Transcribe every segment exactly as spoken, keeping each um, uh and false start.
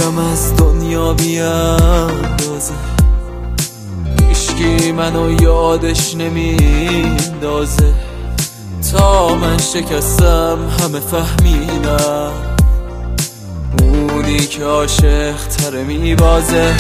میرم از دنیا بیاندازه، هیچکی منو یادش نمیندازه. تا من شکستم همه فهمیدن اونی که عاشق تره میبازه.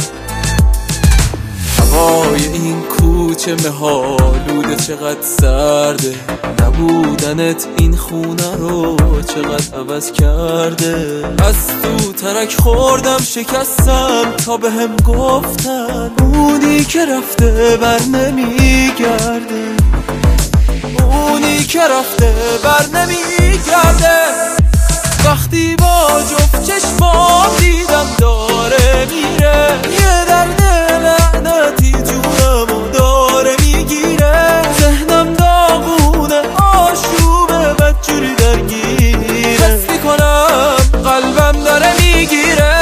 هوای این کوچه مهالوده چقدر سرده، نبودنت این خونه رو چقدر عوض کرده. از تو ترک خوردم شکستم تا به هم گفتن اونی که رفته بر نمیگرده، اونی که رفته بر نمیگرده. وقتی با جفت چشمام دیدم داره میره، یه درد لعنتی جونمو داره میگیره. ذهنم داغونه آشوبه بدجوری درگیره، حس میکنم قلبم داره میگیره.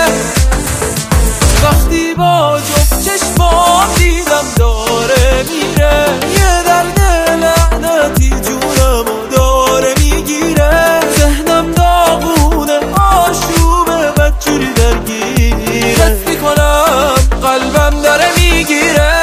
وقتی با جفت چشمام دیدم داره میره، یه درد لعنتی جونمو داره میگیره. ذهنم داغونه آشوبه بدجوری درگیره، حس میکنم قلبم داره میگیره.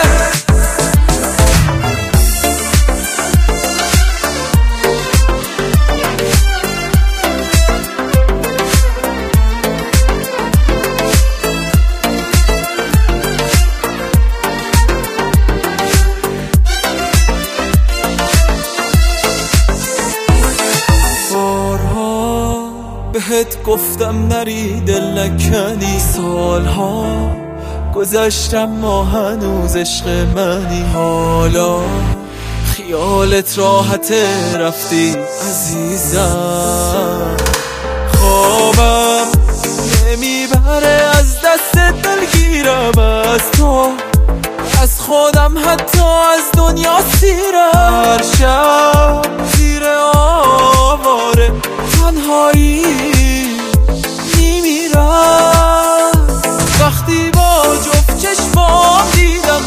بهت گفتم نری دل نکنی، سالها گذشتم ما هنوز عشق منی. حالا خیالت راحته رفتی عزیزم، خوابم نمیبره از دست دلگیرم. از تو از خودم حتی از دنیا سیرم. هر شب زیر آواره تنهایی میمیرم. وقتی با جفت چشمام دیدم